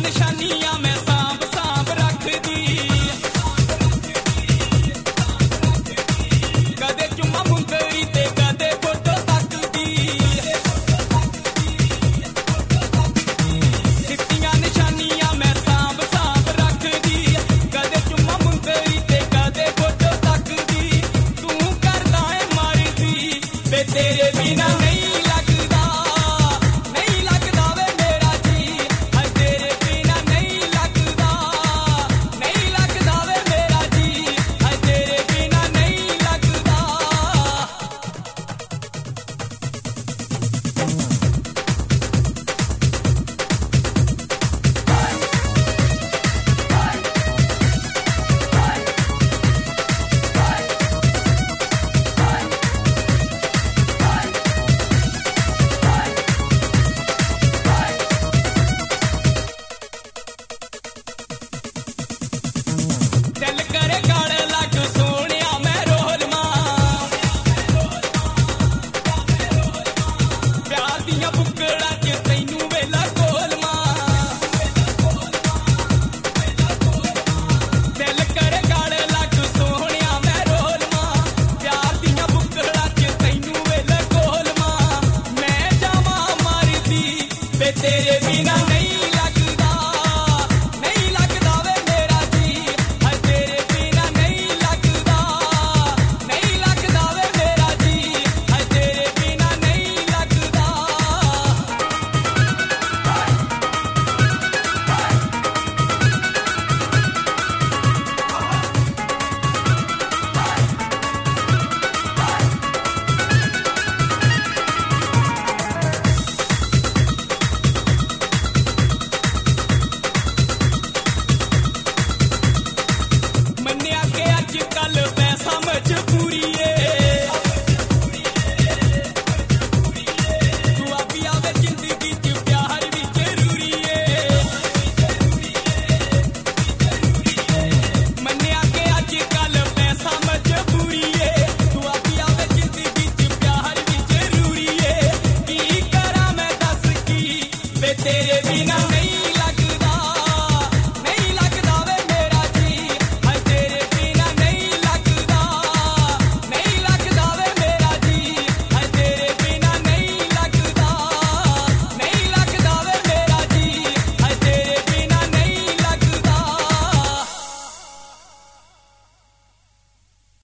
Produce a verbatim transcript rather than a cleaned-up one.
निशानियां मैं सांभ सांभ रखदी कदे चुम्मा मुंदरी ते कदे फोटो तकदी दित्तियां निशानियां मैं सांभ सांभ रखदी कदे चुम्मा मुंदरी ते कदे फोटो तकदी तू करदा है मरदी बे तेरे बिना नहीं तेरे बिना नहीं लगदा नहीं लगदा वे मेरा जी हाय तेरे बिना नहीं लगदा नहीं लगदा वे मेरा जी हाय तेरे बिना नहीं लगदा तेरे बिना